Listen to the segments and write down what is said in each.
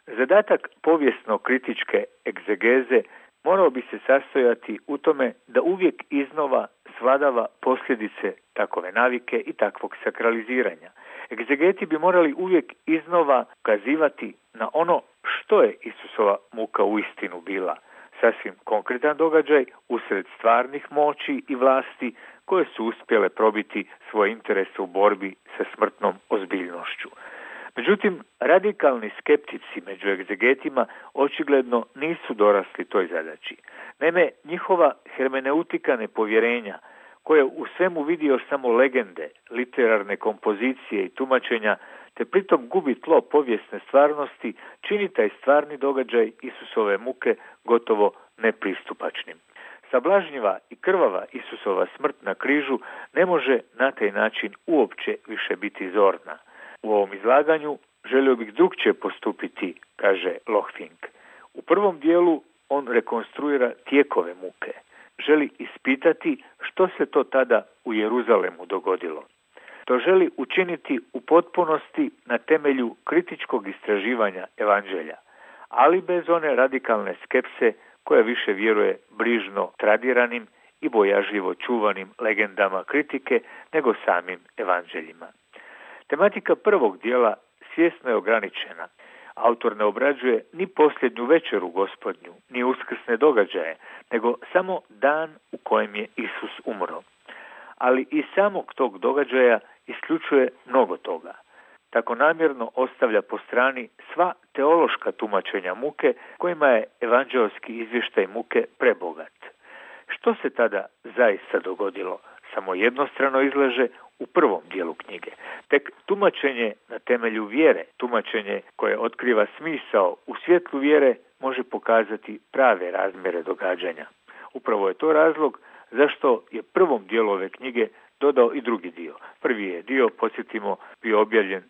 Zadatak povijesno-kritičke egzegeze morao bi se sastojati u tome da uvijek iznova svladava posljedice takove navike i takvog sakraliziranja. Egzegeti bi morali uvijek iznova ukazivati na ono što je Isusova muka uistinu bila, sasvim konkretan događaj usred stvarnih moći i vlasti koje su uspjele probiti svoje interese u borbi sa smrtnom ozbiljnošću. Međutim, radikalni skeptici među egzegetima očigledno nisu dorasli toj zadaći. Naime, njihova hermeneutika nepovjerenja, koja u svemu vidi još samo legende, literarne kompozicije i tumačenja, te pritom gubi tlo povijesne stvarnosti, čini taj stvarni događaj Isusove muke gotovo nepristupačnim. Sablažnjiva i krvava Isusova smrt na križu ne može na taj način uopće više biti zorna. U ovom izlaganju želio bih drukčije postupiti, kaže Lochfink. U prvom dijelu on rekonstruira tijekove muke. Želi ispitati što se to tada u Jeruzalemu dogodilo. To želi učiniti u potpunosti na temelju kritičkog istraživanja evanđelja, ali bez one radikalne skepse koja više vjeruje brižno tradiranim i bojažljivo čuvanim legendama kritike nego samim evanđeljima. Tematika prvog dijela svjesno je ograničena. Autor ne obrađuje ni posljednju večeru Gospodnju, ni uskrsne događaje, nego samo dan u kojem je Isus umro. Ali i samog tog događaja isključuje mnogo toga. Tako namjerno ostavlja po strani sva teološka tumačenja muke kojima je evanđeoski izvještaj muke prebogat. Što se tada zaista dogodilo? Samo jednostrano izlaže u prvom dijelu knjige. Tek tumačenje na temelju vjere, tumačenje koje otkriva smisao u svjetlu vjere, može pokazati prave razmjere događanja. Upravo je to razlog zašto je prvom dijelu ove knjige dodao i drugi dio. Prvi je dio, podsjetimo, bio objavljen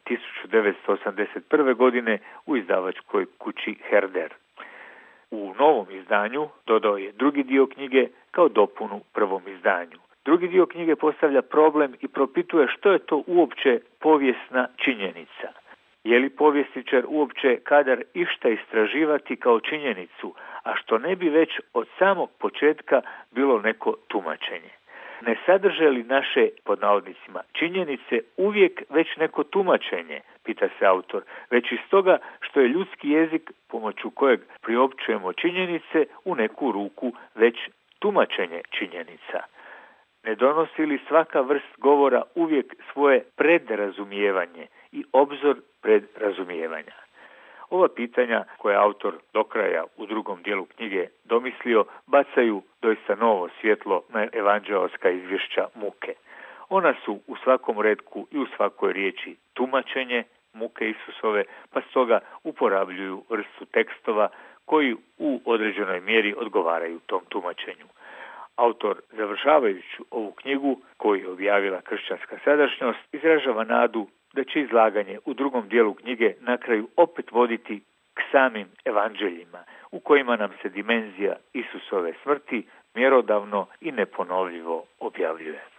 1981. godine u izdavačkoj kući Herder. U novom izdanju dodao je drugi dio knjige kao dopunu prvom izdanju. Drugi dio knjige postavlja problem i propituje što je to uopće povijesna činjenica. Je li povjesničar uopće kadar išta istraživati kao činjenicu, a što ne bi već od samog početka bilo neko tumačenje? Ne sadrže li naše, pod navodnicima, činjenice uvijek već neko tumačenje, pita se autor, već iz toga što je ljudski jezik pomoću kojeg priopćujemo činjenice u neku ruku već tumačenje činjenica. Ne donosi li svaka vrst govora uvijek svoje predrazumijevanje i obzor predrazumijevanja? Ova pitanja koje autor do kraja u drugom dijelu knjige domislio bacaju doista novo svjetlo na evanđeoska izvješća muke. Ona su u svakom retku i u svakoj riječi tumačenje muke Isusove, pa stoga uporabljuju vrstu tekstova koji u određenoj mjeri odgovaraju tom tumačenju. Autor, završavajući ovu knjigu koju je objavila Kršćanska sadašnjost, izražava nadu da će izlaganje u drugom dijelu knjige na kraju opet voditi k samim evanđeljima, u kojima nam se dimenzija Isusove smrti mjerodavno i neponovljivo objavljuje.